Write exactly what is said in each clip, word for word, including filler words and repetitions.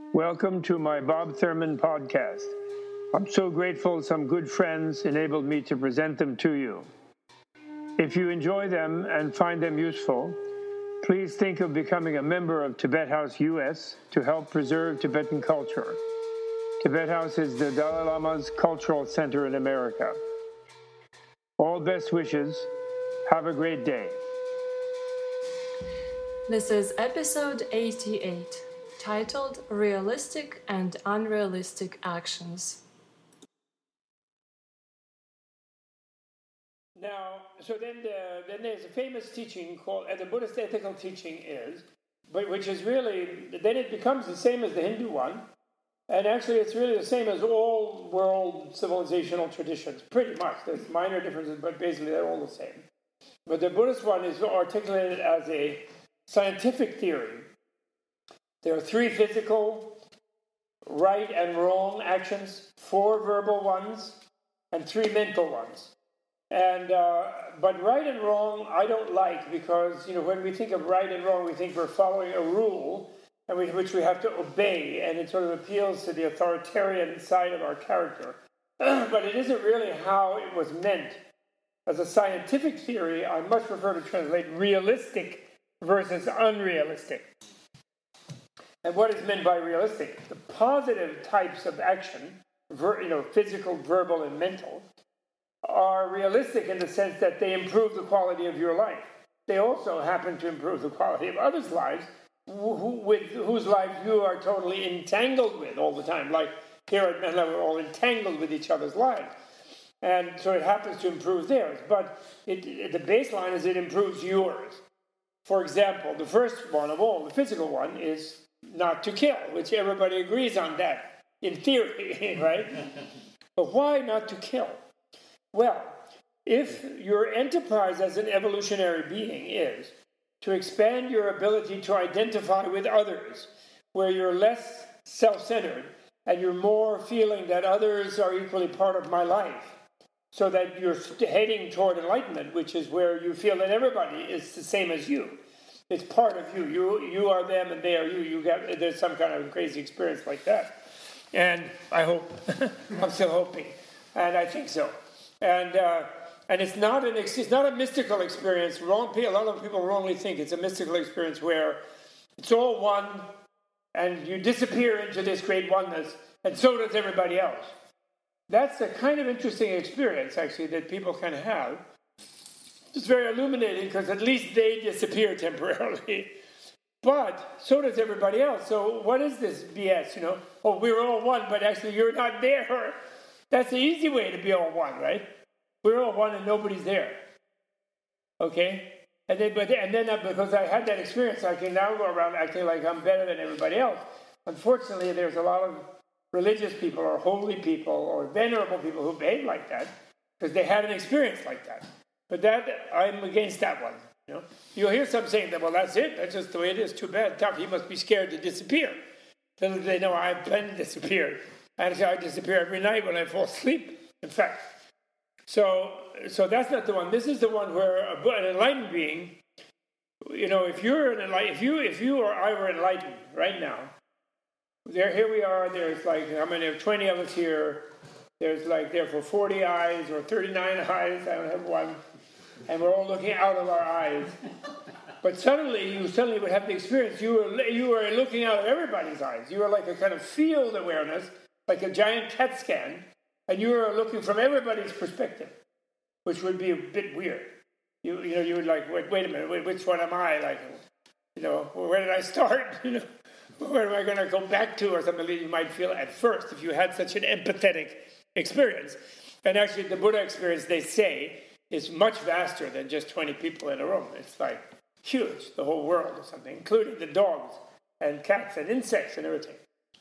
Welcome to my Bob Thurman podcast. I'm so grateful some good friends enabled me to present them to you. If you enjoy them and find them useful, please think of becoming a member of Tibet House U S to help preserve Tibetan culture. Tibet House is the Dalai Lama's cultural center in America. All best wishes. Have a great day. This is episode eighty-eight, titled Realistic and Unrealistic Actions. Now, so then, the, then there's a famous teaching called, and the Buddhist ethical teaching is, but which is really, then it becomes the same as the Hindu one, and actually it's really the same as all world civilizational traditions, pretty much. There's minor differences, but basically they're all the same. But the Buddhist one is articulated as a scientific theory. There are three physical, right and wrong actions, four verbal ones, and three mental ones. And uh, but right and wrong, I don't like because you know when we think of right and wrong, we think we're following a rule, and we, which we have to obey, and it sort of appeals to the authoritarian side of our character. But it isn't really how it was meant. As a scientific theory, I much prefer to translate realistic versus unrealistic. And what is meant by realistic? The positive types of action, ver, you know, physical, verbal, and mental, are realistic in the sense that they improve the quality of your life. They also happen to improve the quality of others' lives, who, with whose lives you are totally entangled with all the time. Like here at Menla, we're all entangled with each other's lives. And so it happens to improve theirs. But it, it, the baseline is it improves yours. For example, the first one of all, the physical one, is not to kill, which everybody agrees on that, in theory, right? But why not to kill? Well, if your enterprise as an evolutionary being is to expand your ability to identify with others, where you're less self-centered and you're more feeling that others are equally part of my life, so that you're heading toward enlightenment, which is where you feel that everybody is the same as you. It's part of you. You you are them and they are you. You get there's some kind of crazy experience like that. And I hope, I'm still hoping. And I think so. And uh, and it's not an it's not a mystical experience. Wrong. A lot of people wrongly think it's a mystical experience where it's all one, and you disappear into this great oneness, and so does everybody else. That's a kind of interesting experience, actually, that people can have. It's very illuminating because at least they disappear temporarily. But so does everybody else. So what is this B S, you know? Oh, we're all one, but actually you're not there. That's the easy way to be all one, right? We're all one and nobody's there. Okay? And then, but, and then because I had that experience, I can now go around acting like I'm better than everybody else. Unfortunately, there's a lot of religious people or holy people or venerable people who behave like that because they had an experience like that. But that, I'm against that one. You know, you'll hear some saying that, well, that's it. That's just the way it is. Too bad. Tough. He must be scared to disappear. Little do they know I plan to disappear. Actually, I disappear every night when I fall asleep, in fact. So, so that's not the one. This is the one where an enlightened being, you know, if you're an enlightened, if you, if you or I were enlightened right now, there, here we are. There's like, how many? twenty of us here. There's like, therefore, forty eyes or thirty-nine eyes. I don't have one. And we're all looking out of our eyes. But suddenly, you suddenly would have the experience. You were, you were looking out of everybody's eyes. You were like a kind of field awareness, like a giant CAT scan. And you were looking from everybody's perspective, which would be a bit weird. You, you know, you would like, wait, wait a minute, wait, which one am I? Like, you know, where did I start? You know, where am I going to go back to, or something that you might feel at first if you had such an empathetic experience. And actually, the Buddha experience, they say, is much vaster than just twenty people in a room. It's like huge, the whole world or something, including the dogs and cats and insects and everything.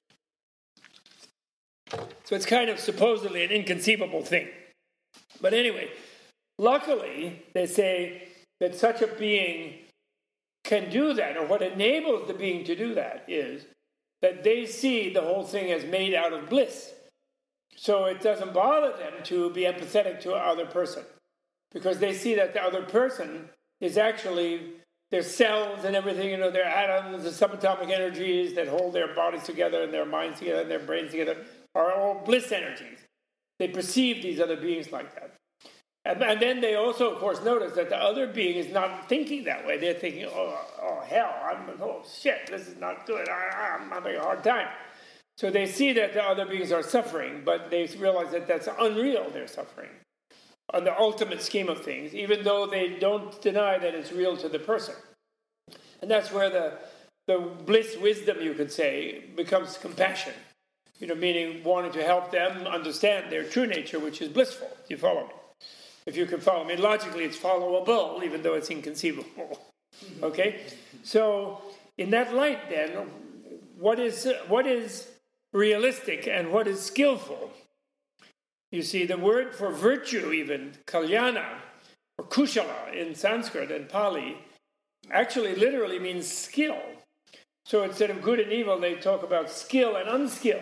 So it's kind of supposedly an inconceivable thing. But anyway, luckily, they say that such a being can do that, or what enables the being to do that is that they see the whole thing as made out of bliss. So it doesn't bother them to be empathetic to another person, because they see that the other person is actually their cells and everything, you know, their atoms, the subatomic energies that hold their bodies together and their minds together and their brains together are all bliss energies. They perceive these other beings like that. And, and then they also, of course, notice that the other being is not thinking that way. They're thinking, oh, oh hell, I'm, oh, shit, this is not good. I, I'm having a hard time. So they see that the other beings are suffering, but they realize that that's unreal, their suffering, on the ultimate scheme of things, even though they don't deny that it's real to the person. And that's where the, the bliss wisdom, you could say, becomes compassion. You know, meaning wanting to help them understand their true nature, which is blissful. Do you follow me? If you can follow me, logically it's followable, even though it's inconceivable. Okay? So, in that light then, what is what is realistic and what is skillful? You see, the word for virtue even, kalyana, or kushala in Sanskrit and Pali, actually literally means skill. So instead of good and evil, they talk about skill and unskill.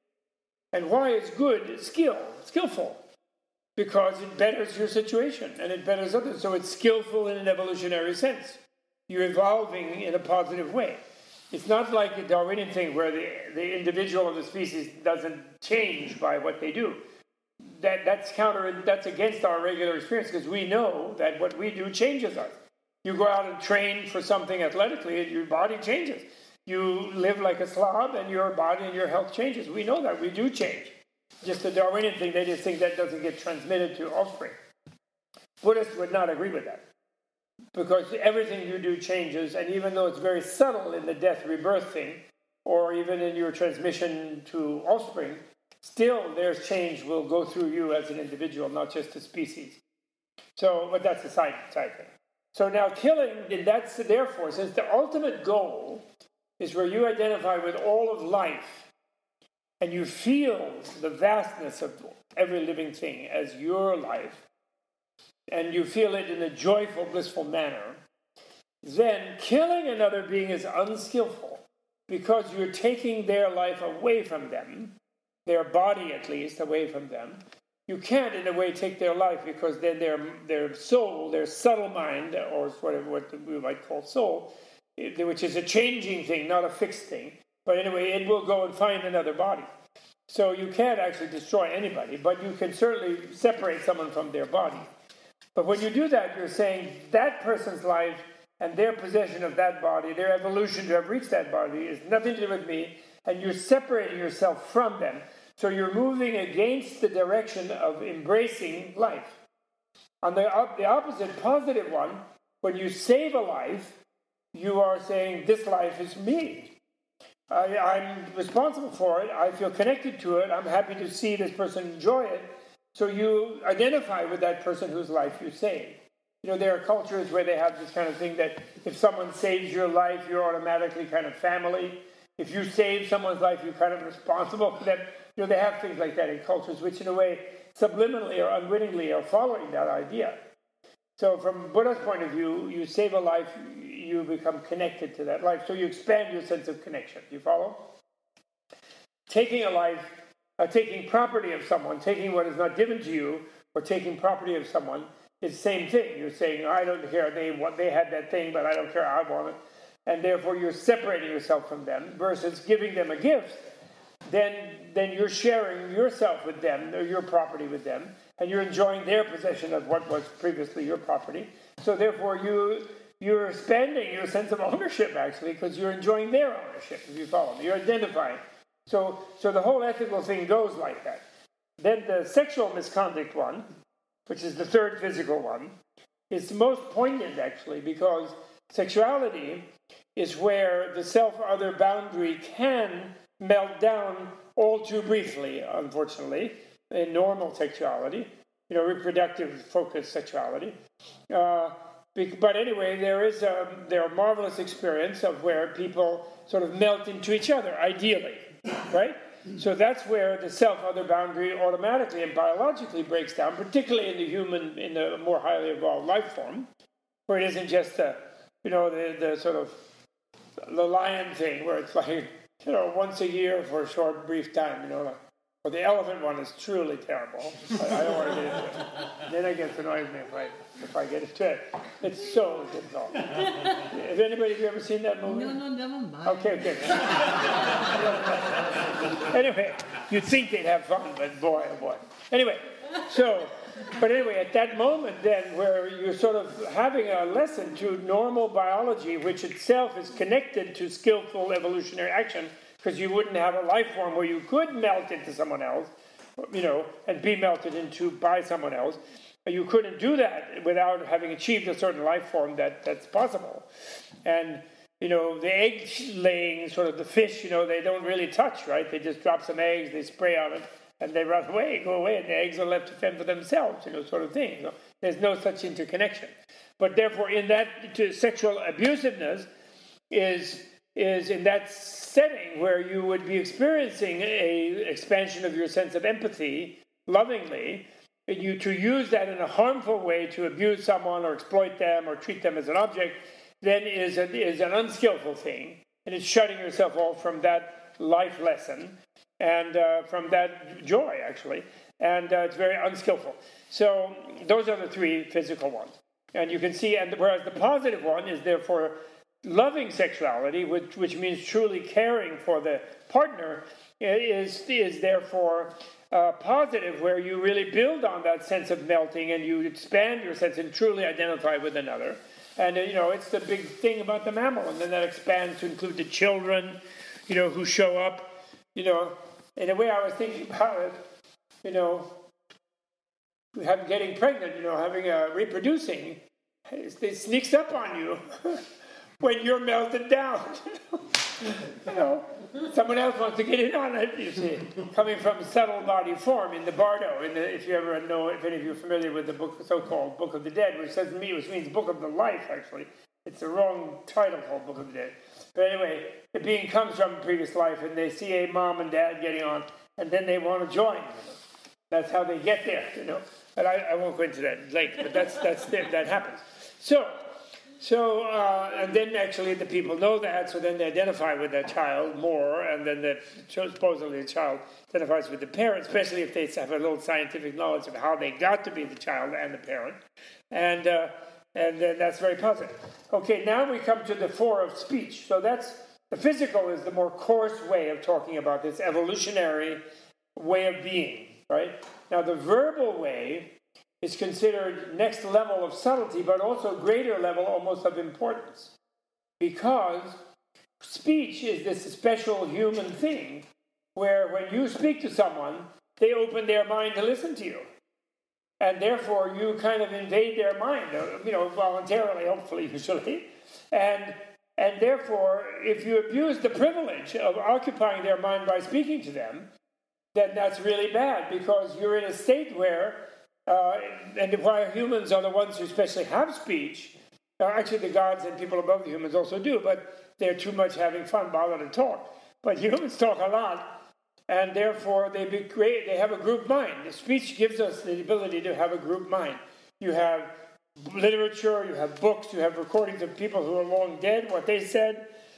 And why is good skill, skillful? Because it betters your situation and it betters others. So it's skillful in an evolutionary sense. You're evolving in a positive way. It's not like the Darwinian thing where the, the individual of the species doesn't change by what they do. That, that's counter, that's against our regular experience because we know that what we do changes us. You go out and train for something athletically, your body changes. You live like a slob and your body and your health changes. We know that. We do change. Just the Darwinian thing, they just think that doesn't get transmitted to offspring. Buddhists would not agree with that. Because everything you do changes, and even though it's very subtle in the death rebirth thing, or even in your transmission to offspring, still their change will go through you as an individual, not just a species. So, but that's a side, side thing. So now killing, that's therefore, since the ultimate goal is where you identify with all of life, and you feel the vastness of every living thing as your life, and you feel it in a joyful, blissful manner, then killing another being is unskillful because you're taking their life away from them, their body at least, away from them. You can't, in a way, take their life because then their, their soul, their subtle mind, or whatever what we might call soul, which is a changing thing, not a fixed thing. But anyway, it will go and find another body. So you can't actually destroy anybody, but you can certainly separate someone from their body. But when you do that, you're saying that person's life and their possession of that body, their evolution to have reached that body, is nothing to do with me, and you're separating yourself from them. So you're moving against the direction of embracing life. On the, the opposite, positive one, when you save a life, you are saying, this life is me. I, I'm responsible for it. I feel connected to it. I'm happy to see this person enjoy it. So you identify with that person whose life you saved. You know, there are cultures where they have this kind of thing that if someone saves your life, you're automatically kind of family. If you save someone's life, you're kind of responsible for them. You know, they have things like that in cultures, which in a way, subliminally or unwittingly, are following that idea. So from Buddha's point of view, you save a life, you become connected to that life. So you expand your sense of connection. Do you follow? Taking a life, uh, taking property of someone, taking what is not given to you, or taking property of someone, is the same thing. You're saying, I don't care, they what they had that thing, but I don't care, I want it. And therefore you're separating yourself from them, versus giving them a gift. Then, then you're sharing yourself with them, or your property with them, and you're enjoying their possession of what was previously your property. So therefore you, you're expanding your sense of ownership, actually, because you're enjoying their ownership, if you follow me. You're identifying. So, so the whole ethical thing goes like that. Then the sexual misconduct one, which is the third physical one, is the most poignant, actually, because sexuality is where the self-other boundary can melt down all too briefly, unfortunately, in normal sexuality, you know, reproductive-focused sexuality. Uh, but anyway, there is a, there are marvelous experience of where people sort of melt into each other, ideally, right? So that's where the self-other boundary automatically and biologically breaks down, particularly in the human, in the more highly evolved life form, where it isn't just the, you know, the, the sort of the lion thing, where it's like, you know, once a year for a short, brief time, you know, like, Or the elephant one is truly terrible. I, I don't want to get into it. Then it gets annoys me if I if I get into it. It's so difficult. Has anybody have you ever seen that movie? No, no, never mind. Okay, okay. Anyway, you'd think they'd have fun, but boy, oh boy. Anyway, so, but anyway, at that moment then, where you're sort of having a lesson to normal biology, which itself is connected to skillful evolutionary action, because you wouldn't have a life form where you could melt into someone else, you know, and be melted into by someone else. You couldn't do that without having achieved a certain life form that, that's possible. And, you know, the egg laying, sort of the fish, you know, they don't really touch, right? They just drop some eggs, they spray on it, and they run away, go away, and the eggs are left to fend for themselves, you know, sort of thing. You know? There's no such interconnection. But therefore, in that, to sexual abusiveness is... is in that setting where you would be experiencing a expansion of your sense of empathy lovingly, and you to use that in a harmful way to abuse someone or exploit them or treat them as an object, then is, a, is an unskillful thing, and it's shutting yourself off from that life lesson and uh, from that joy, actually, and uh, it's very unskillful. So those are the three physical ones. And you can see, and whereas the positive one is therefore loving sexuality, which, which means truly caring for the partner, is, is therefore uh, positive, where you really build on that sense of melting and you expand your sense and truly identify with another. And, uh, you know, it's the big thing about the mammal. And then that expands to include the children, you know, who show up. You know, in a way I was thinking about it, you know, having, getting pregnant, you know, having a reproducing, it sneaks up on you. When you're melted down, you know, someone else wants to get in on it, you see, coming from subtle body form in the Bardo. In the, if you ever know, if any of you are familiar with the book, so-called Book of the Dead, which says me, which means Book of the Life, actually. It's the wrong title called Book of the Dead. But anyway, the being comes from a previous life, and they see a mom and dad getting on, and then they want to join. That's how they get there, you know. But I, I won't go into that late, but that's that's that happens. So. So, uh, and then actually the people know that, so then they identify with that child more, and then the, supposedly the child identifies with the parent, especially if they have a little scientific knowledge of how they got to be the child and the parent. And uh, and then that's very positive. Okay, now we come to the four of speech. So that's, the physical is the more coarse way of talking about this evolutionary way of being, right? Now the verbal way is considered next level of subtlety, but also greater level almost of importance. Because speech is this special human thing where when you speak to someone, they open their mind to listen to you. And therefore you kind of invade their mind, you know, voluntarily, hopefully, usually. And, and therefore, if you abuse the privilege of occupying their mind by speaking to them, then that's really bad, because you're in a state where Uh, and why humans are the ones who especially have speech. Uh, actually, the gods and people above the humans also do, but they're too much having fun, bother to talk. But humans talk a lot, and therefore they be great, they have a group mind. The speech gives us the ability to have a group mind. You have literature, you have books, you have recordings of people who are long dead, what they said,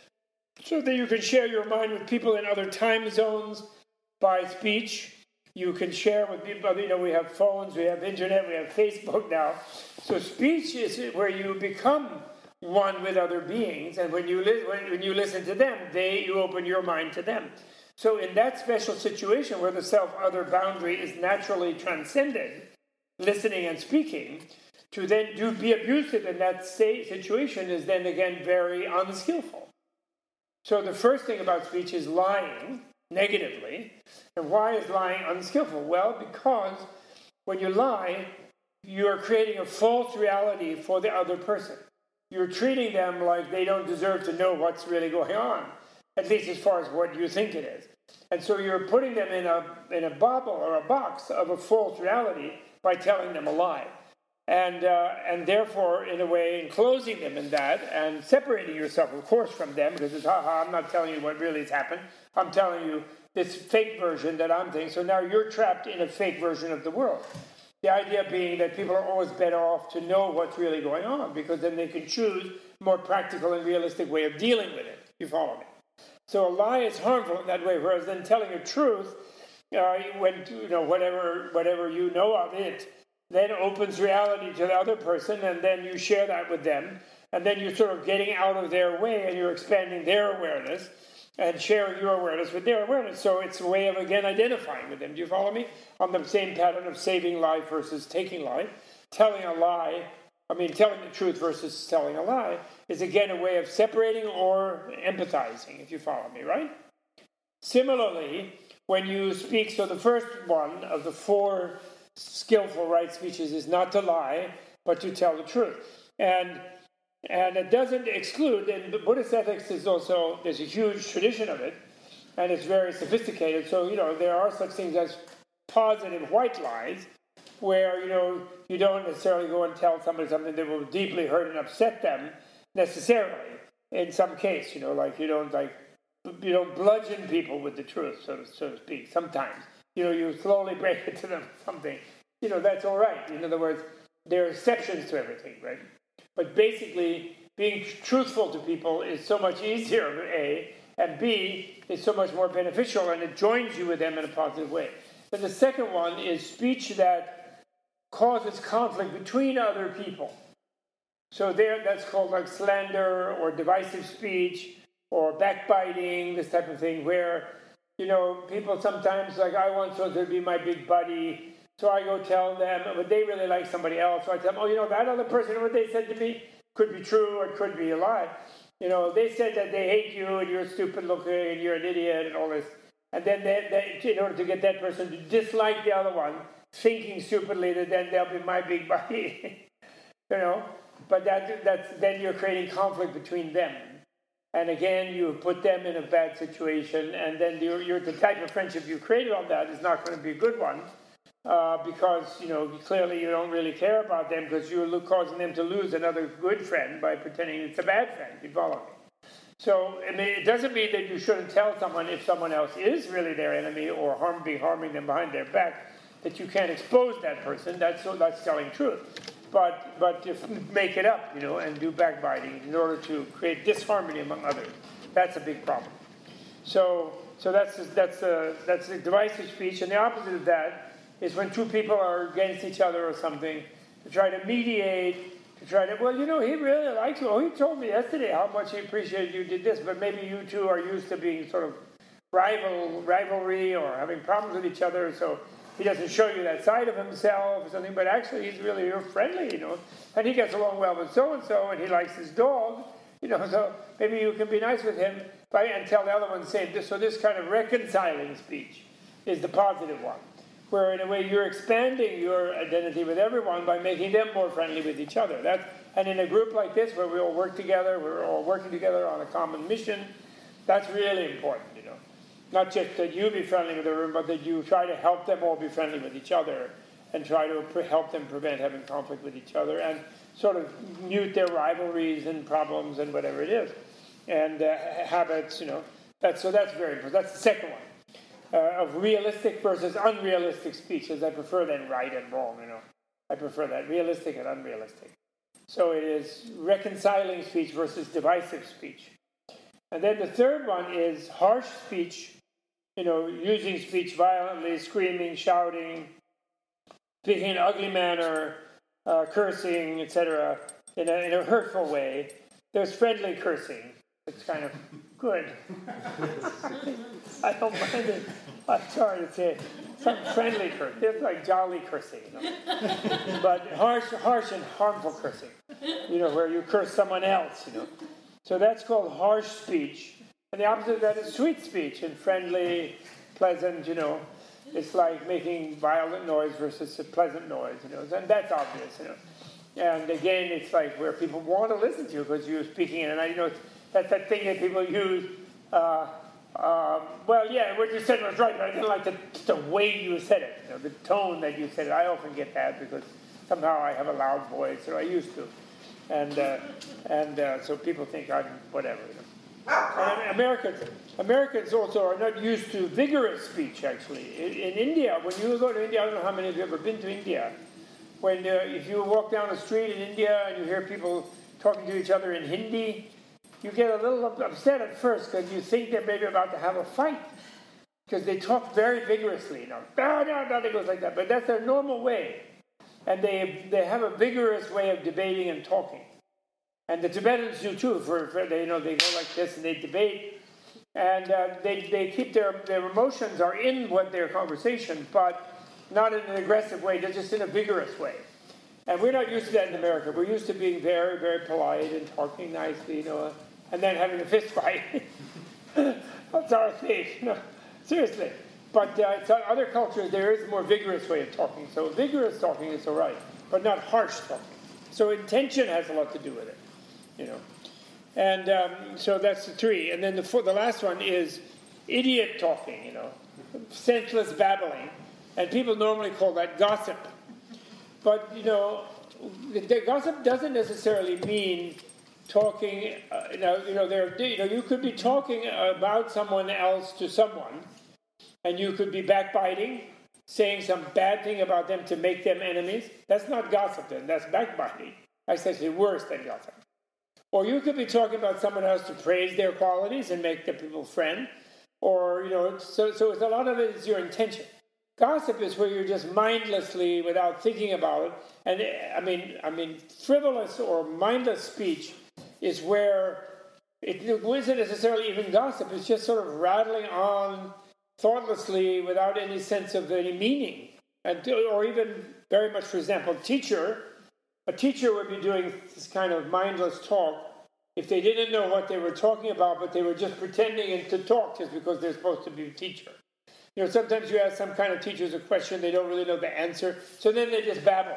so that you can share your mind with people in other time zones by speech. You can share with people, you know, we have phones, we have internet, we have Facebook now. So speech is where you become one with other beings, and when you, li- when you listen to them, they you open your mind to them. So in that special situation where the self-other boundary is naturally transcended, listening and speaking, to then do be abusive in that state situation is then again very unskillful. So the first thing about speech is lying negatively. And why is lying unskillful? Well, because when you lie, you are creating a false reality for the other person. You're treating them like they don't deserve to know what's really going on, at least as far as what you think it is. And so you're putting them in a in a bubble or a box of a false reality by telling them a lie. And uh, and therefore, in a way, enclosing them in that and separating yourself, of course, from them, because it's, ha-ha, I'm not telling you what really has happened. I'm telling you this fake version that I'm thinking. So now you're trapped in a fake version of the world. The idea being that people are always better off to know what's really going on, because then they can choose a more practical and realistic way of dealing with it. You follow me? So a lie is harmful in that way, whereas then telling a truth uh, when you know whatever whatever you know of it, then opens reality to the other person, and then you share that with them, and then you're sort of getting out of their way, and you're expanding their awareness, and sharing your awareness with their awareness. So it's a way of, again, identifying with them. Do you follow me? On the same pattern of saving life versus taking life. Telling a lie, I mean, telling the truth versus telling a lie is, again, a way of separating or empathizing, if you follow me, right? Similarly, when you speak, so the first one of the four skillful right speeches is not to lie, but to tell the truth. And And it doesn't exclude, and the Buddhist ethics is also, there's a huge tradition of it, and it's very sophisticated. So, you know, there are such things as positive white lies, where, you know, you don't necessarily go and tell somebody something that will deeply hurt and upset them, necessarily, in some case, you know, like you don't, like, you don't bludgeon people with the truth, so to, so to speak, sometimes. You know, you slowly break it to them, something. You know, that's all right. In other words, there are exceptions to everything, right? But basically, being truthful to people is so much easier, A, and B, is so much more beneficial, and it joins you with them in a positive way. Then the second one is speech that causes conflict between other people. So there, that's called like slander or divisive speech or backbiting, this type of thing, where, you know, people sometimes, like, I want so to be my big buddy, so I go tell them, but they really like somebody else. So I tell them, oh, you know, that other person, what they said to me could be true or it could be a lie. You know, they said that they hate you and you're stupid looking and you're an idiot and all this. And then they, they, in order to get that person to dislike the other one, thinking stupidly that then they'll be my big buddy. You know, but that that's then you're creating conflict between them. And again, you put them in a bad situation, and then you're, you're the type of friendship you created on that is not going to be a good one. Uh, because, you know, clearly you don't really care about them because you're causing them to lose another good friend by pretending it's a bad friend. You follow me? So, I mean, it doesn't mean that you shouldn't tell someone if someone else is really their enemy or harm, be harming them behind their back, that you can't expose that person. That's that's telling truth. But but if make it up, you know, and do backbiting in order to create disharmony among others. That's a big problem. So so that's that's a, that's a divisive speech, and the opposite of that is when two people are against each other or something, to try to mediate, to try to, well, you know, he really likes you. Oh, he told me yesterday how much he appreciated you did this, but maybe you two are used to being sort of rival, rivalry or having problems with each other, so he doesn't show you that side of himself or something, but actually he's really friendly, you know, and he gets along well with so-and-so, and he likes his dog, you know, so maybe you can be nice with him by, and tell the other one, say this. So this kind of reconciling speech is the positive one, where in a way you're expanding your identity with everyone by making them more friendly with each other. That's, and in a group like this where we all work together, we're all working together on a common mission, that's really important, you know. Not just that you be friendly with everyone, but that you try to help them all be friendly with each other and try to pre- help them prevent having conflict with each other and sort of mute their rivalries and problems and whatever it is. And uh, habits, you know. That's, so that's very important. That's the second one. Uh, of realistic versus unrealistic speeches. I prefer that right and wrong, you know. I prefer that, realistic and unrealistic. So it is reconciling speech versus divisive speech. And then the third one is harsh speech, you know, using speech violently, screaming, shouting, speaking in an ugly manner, uh, cursing, et cetera, in a, in a hurtful way. There's friendly cursing. It's kind of good. I don't mind it. I'm sorry to say, some friendly cursing. It's like jolly cursing, you know. But harsh, harsh and harmful cursing, you know, where you curse someone else, you know. So that's called harsh speech. And the opposite of that is sweet speech and friendly, pleasant, you know. It's like making violent noise versus a pleasant noise, you know. And that's obvious, you know. And again, it's like where people want to listen to you because you're speaking in, and I you know that's that thing that people use. Uh, uh, well, yeah, what you said was right, but I didn't like the, the way you said it, you know, the tone that you said it. I often get that because somehow I have a loud voice, or I used to, and uh, and uh, so people think I'm whatever. You know. And Americans, Americans also are not used to vigorous speech. Actually, in, in India, when you go to India, I don't know how many of you have ever been to India. When uh, if you walk down the street in India and you hear people talking to each other in Hindi, you get a little upset at first because you think they're maybe about to have a fight. because they talk very vigorously, you know, no, no, nothing goes like that, but that's their normal way. And they they have a vigorous way of debating and talking. And the Tibetans do too, for, for they, you know, they go like this and they debate, and uh, they, they keep their, their emotions are in what their conversation, but not in an aggressive way, they're just in a vigorous way. And we're not used to that in America. We're used to being very, very polite and talking nicely, you know, and then having a fist fight. That's our thing. No, seriously. But uh, in other cultures, there is a more vigorous way of talking. So vigorous talking is all right, but not harsh talking. So intention has a lot to do with it, you know. And um, so that's the three. And then the four, the last one is idiot talking, you know, senseless babbling. And people normally call that gossip. But, you know, the gossip doesn't necessarily mean talking, uh, you know, you know, there, you know, you could be talking about someone else to someone, and you could be backbiting, saying some bad thing about them to make them enemies. That's not gossip then, that's backbiting. That's actually worse than gossip. Or you could be talking about someone else to praise their qualities and make the people friend. Or, you know, so, so it's a lot of it is your intention. Gossip is where you're just mindlessly, without thinking about it, and I mean, I mean, frivolous or mindless speech is where it isn't necessarily even gossip. It's just sort of rattling on thoughtlessly without any sense of any meaning, and or even very much, for example, teacher. A teacher would be doing this kind of mindless talk if they didn't know what they were talking about, but they were just pretending to talk just because they're supposed to be a teacher. You know, sometimes you ask some kind of teachers a question, they don't really know the answer, so then they just babble.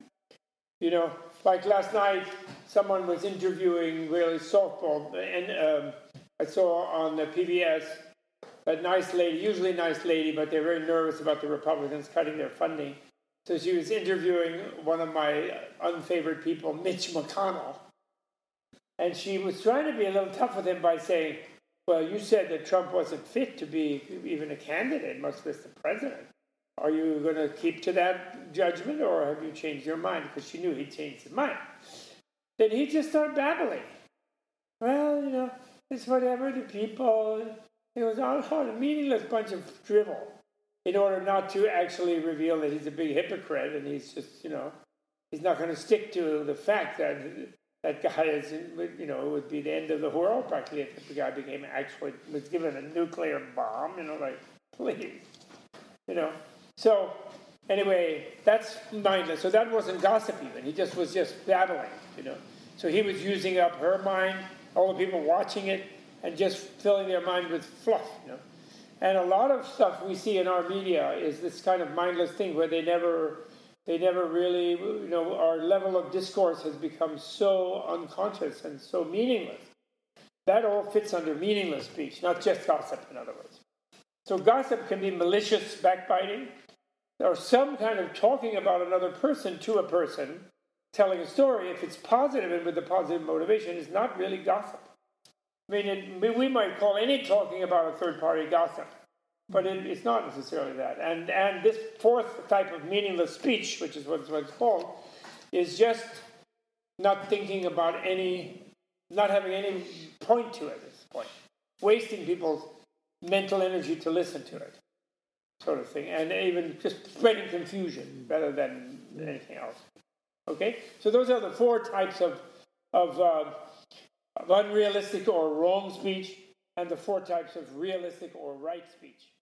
You know, like last night, someone was interviewing really softball, and um, I saw on the P B S a nice lady, usually a nice lady, but they're very nervous about the Republicans cutting their funding. So she was interviewing one of my unfavored people, Mitch McConnell, and she was trying to be a little tough with him by saying, well, you said that Trump wasn't fit to be even a candidate, much less the president. Are you going to keep to that judgment, or have you changed your mind? Because she knew he'd changed his mind. Then he just started babbling. Well, you know, it's whatever the people. It was all a meaningless bunch of drivel in order not to actually reveal that he's a big hypocrite and he's just, you know, he's not going to stick to the fact that that guy is, you know, it would be the end of the world practically if the guy became actually, was given a nuclear bomb, you know, like, please, you know. So, anyway, that's mindless. So that wasn't gossip even. He just was just babbling, you know. So he was using up her mind, all the people watching it, and just filling their mind with fluff, you know. And a lot of stuff we see in our media is this kind of mindless thing where they never... They never really, you know, our level of discourse has become so unconscious and so meaningless. That all fits under meaningless speech, not just gossip, in other words. So gossip can be malicious backbiting, or some kind of talking about another person to a person, telling a story. If it's positive and with a positive motivation, it's not really gossip. I mean, it, we might call any talking about a third party gossip. But it, it's not necessarily that. And and this fourth type of meaningless speech, which is what it's called, is just not thinking about any, not having any point to it at this point. Wasting people's mental energy to listen to it, sort of thing. And even just spreading confusion rather than anything else. Okay? So those are the four types of, of, uh, of unrealistic or wrong speech, and the four types of realistic or right speech.